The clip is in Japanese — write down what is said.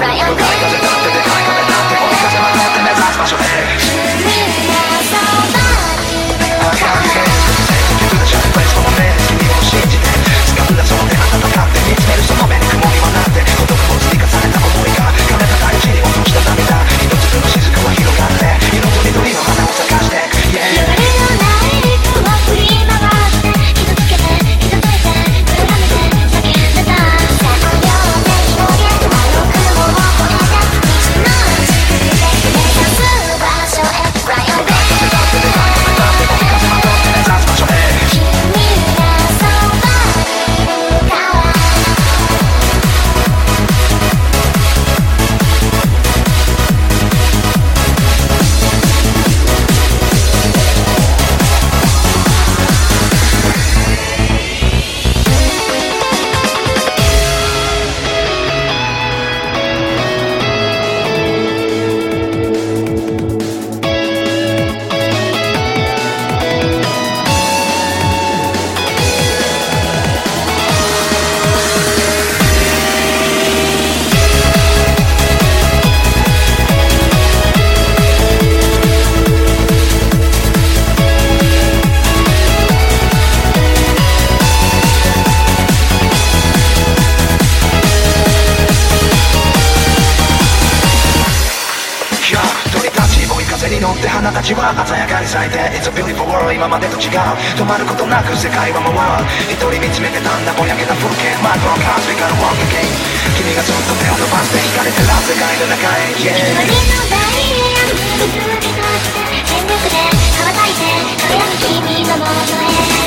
花たちは鮮やかに咲いて It's a beautiful world 今までと違う止まることなく世界は回る一人見つめてたんだぼやけた風景 My brown cars we gotta walk again 君がずっと手を伸ばして惹かれてら世界の中へ Yeah 光のダイヤモンド水を照らして全力で羽ばたいて輝く君のもとへ